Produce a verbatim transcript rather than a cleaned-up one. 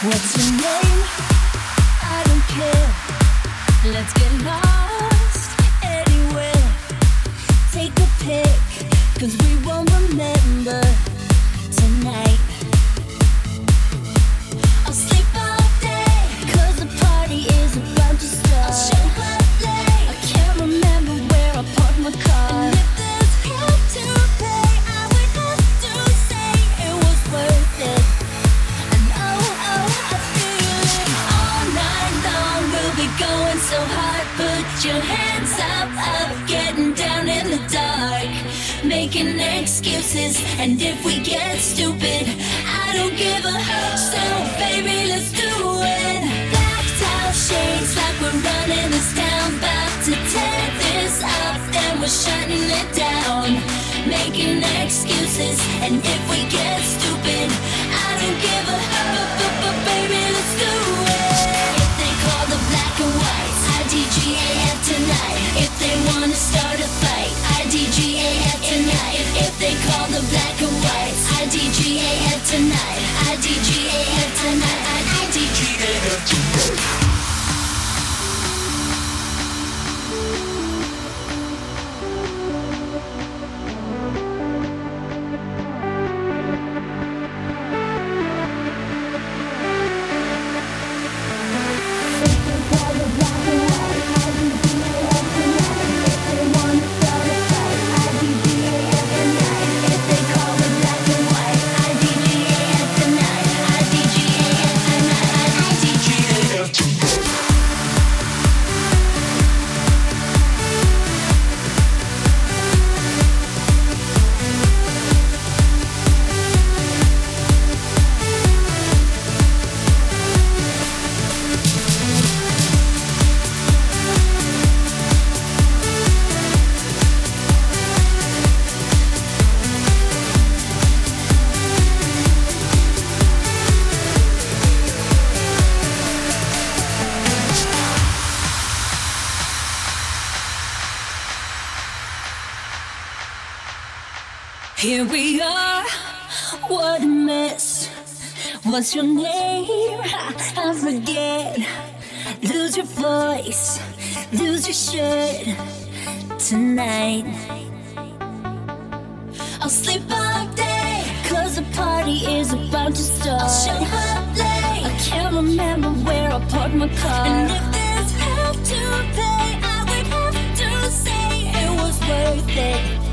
What's your name? I don't care. Let's get lost anywhere. Take a pic, cause we won't remember tonight. I'll sleep all day, cause the party is about to start. I'll show up late, I can't remember where I parked my car. And if there's hell to pay, I would have to say it was worth it. And oh, oh, I feel it. All night long we'll be going so hard. Put your hands up, up, getting down in the dark, making excuses, and if we get stupid, I don't give a hoot. So baby, let's do it. Blacked out shades like we're running this town, about to tear this up, then we're shutting it down, making excuses, and if we get stupid, I don't give a hoot. But, but, but baby, let's do it. If they call the black and whites, I D G A F tonight. If they wanna start a fight, I D G A F tonight. If, if they call the black and whites, I D G A F tonight. I D G A F tonight. I D G A F tonight. Here we are, what a mess. What's your name? I forget. Lose your voice, lose your shirt tonight. I'll sleep all day, cause the party is about to start. I'll show up late, I can't remember where I parked my car. And if there's hell to pay, I would have to say it was worth it.